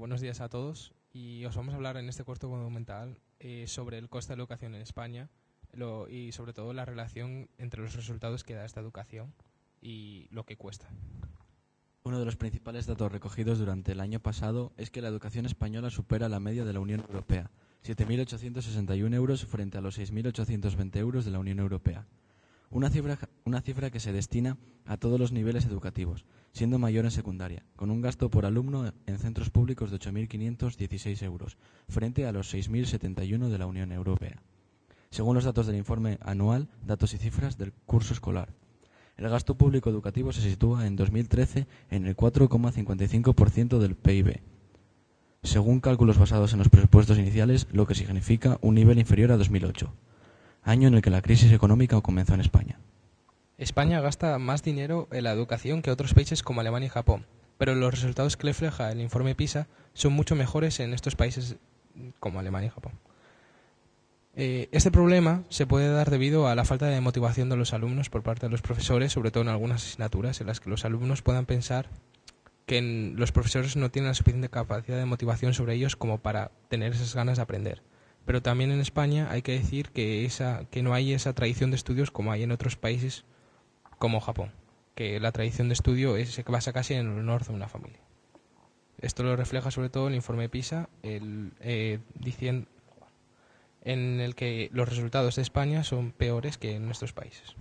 Buenos días a todos y os vamos a hablar en este corto documental sobre el coste de la educación en España y sobre todo la relación entre los resultados que da esta educación y lo que cuesta. Uno de los principales datos recogidos durante el año pasado es que la educación española supera la media de la Unión Europea, 7.861 euros frente a los 6.820 euros de la Unión Europea. Una cifra que se destina a todos los niveles educativos, siendo mayor en secundaria, con un gasto por alumno en centros públicos de 8.516 euros, frente a los 6.071 de la Unión Europea. Según los datos del informe anual, datos y cifras del curso escolar, el gasto público educativo se sitúa en 2013 en el 4,55% del PIB, según cálculos basados en los presupuestos iniciales, lo que significa un nivel inferior a 2008. Año en el que la crisis económica comenzó en España. España gasta más dinero en la educación que otros países como Alemania y Japón, pero los resultados que refleja el informe PISA son mucho mejores en estos países como Alemania y Japón. Este problema se puede dar debido a la falta de motivación de los alumnos por parte de los profesores, sobre todo en algunas asignaturas en las que los alumnos puedan pensar que los profesores no tienen la suficiente capacidad de motivación sobre ellos como para tener esas ganas de aprender. Pero también en España hay que decir que no hay esa tradición de estudios como hay en otros países como Japón, que la tradición de estudio se basa casi en el honor de una familia. Esto lo refleja sobre todo el informe PISA, diciendo en el que los resultados de España son peores que en nuestros países.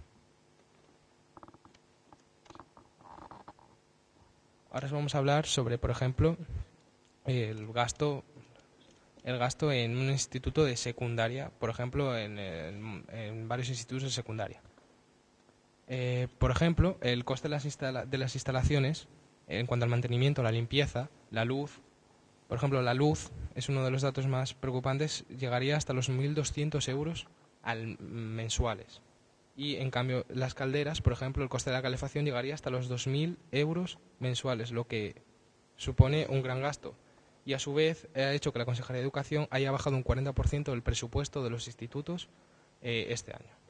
Ahora os vamos a hablar sobre, por ejemplo, el gasto en un instituto de secundaria, por ejemplo, en varios institutos de secundaria. Por ejemplo, el coste de las instalaciones, en cuanto al mantenimiento, la limpieza, la luz. Por ejemplo, la luz es uno de los datos más preocupantes, llegaría hasta los 1.200 euros mensuales. Y, en cambio, las calderas, por ejemplo, el coste de la calefacción llegaría hasta los 2.000 euros mensuales, lo que supone un gran gasto. Y a su vez ha hecho que la Consejería de Educación haya bajado un 40% del presupuesto de los institutos este año.